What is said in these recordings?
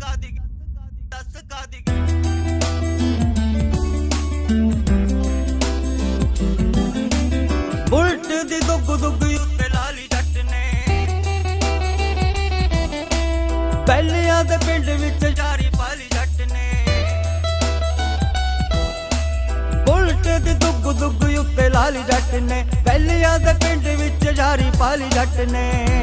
bullet दी दुग दुग उत्ते लाली जट ने पहलियां दे पिंड विच यारी पाली जट ने बुलट दी दुग दुग उत्ते लाली जट ने पहलियां दे पिंड विच यारी पाली जट ने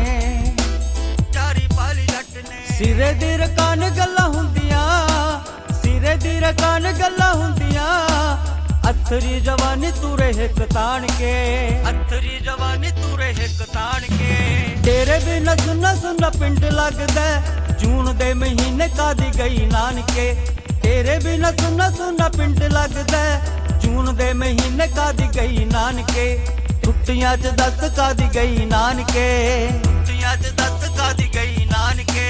यारी पाली जट ने सिरे दी रकान गल्लां हुंदियां सिरे दी रकान गल्लां हुंदियां अथरी जवानी तूरे हिक तान के अथरी जवानी तूरे हिक तान के तेरे बिना सुना सुना पिंड लगदा जून दे महीने कादी गई नानके तेरे बिना सुना सुना पिंड लगदा जून दे महीने कादी गई नानके छुट्टियां च दस कादी गई नानके छुट्टियां च दस कादी गई नानके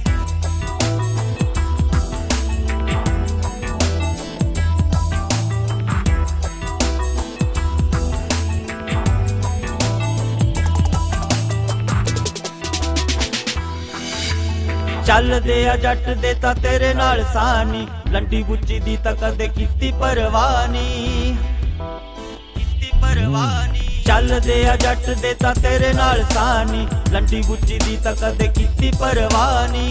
चल दे आ जट दे ता तेरे नाल सानी लंडी बुच्ची दी ता कदे कीती परवानी चल दे आ जट दे ता तेरे नाल सानी लंडी बुच्ची दी ता कदे कीती परवानी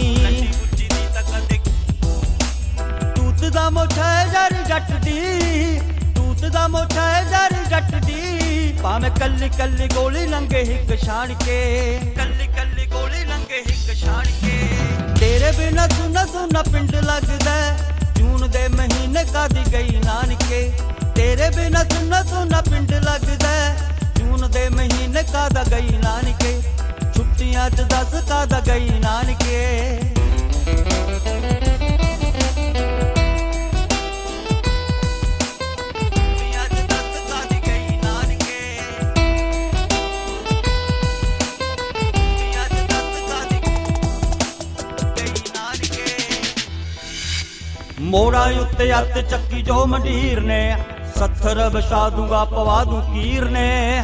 तूत दा मोछा है यार जट दी तूत दा मोछा है यार जट दी भावें कल्ली कल्ली गोली लंघे हिक छाण के कल्ली कल्ली गोली लंघे हिक छाण के तेरे बिना सुना सुना पिंड लगदा जून दे महीने कादी गई नानके तेरे बिना सुना सुना पिंड लगदा जून दे महीने कादा गई नानके छुट्टियां च दस कादा गई नानके मोड़ा उत्ते अत चक्की जो मंडीर ने सत्थर बछा दूंगा पवा दूं कीर ने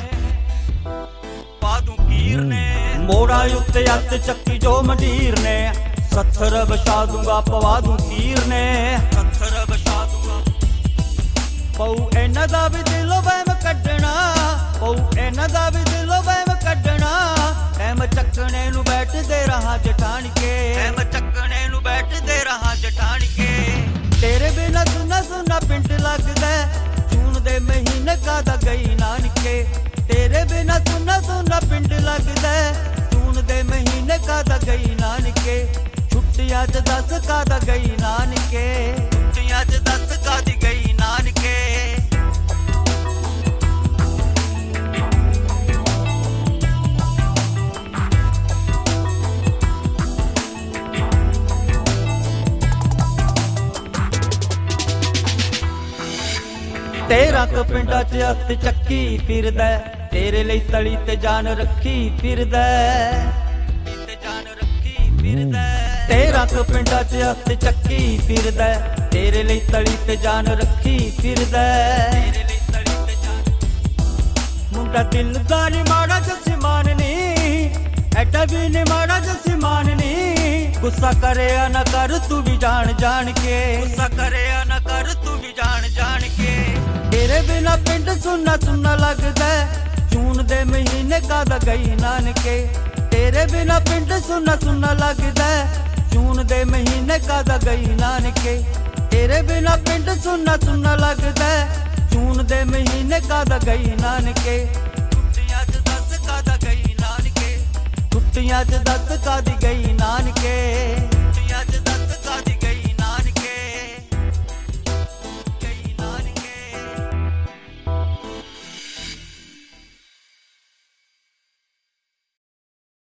मोड़ा उत्ते अत चक्की जो मंडीर ने सत्थर बछा दूंगा पवा दूं कीर ने सत्थर बछा दूंगा पऊ इन्हां दा भी दिलों वहम कड्डना पऊ इन्हां दा भी दिलों वहम कड्डना एम चक्कने नूं बैठदे रहां जठान के एम चक्कने नूं बैठदे रहां जठान के तेरे बिना सुना सुना पिंड लगदा जून दे महीने कादा गई नानके तेरे बिना सुना सुना पिंड लगदा जून दे महीने कादा गई नानके छुट्टियां च दस कादा गई नानके छुट्टियां च दस कादी गई नानके तेरा क पिंडा च हत्थ चक्की फिरदा तेरे लई तली ते जान रखी फिरदा तेरा क पिंडा च हत्थ चक्की फिरदा तेरे लई तली ते जान रखी फिरदा मुंडा दिल दा नी माड़ा जसीमान नी एडा भी नी माड़ा जसीमान नी गुस्सा करे ना कर तू भी जान जान के गुस्सा करे ना कर तू भी जान जान के तेरे बिना पिंड सुना सुना लगदा जून दे महीने कादा गई नानके तेरे बिना पिंड सुना सुना लगदा जून दे महीने कादा गई नानके तेरे बिना पिंड सुना सुना लगदा जून दे महीने कादा गई नानके छुट्टियां च दस कादा गई नानके छुट्टियां च दस कादी गई नानके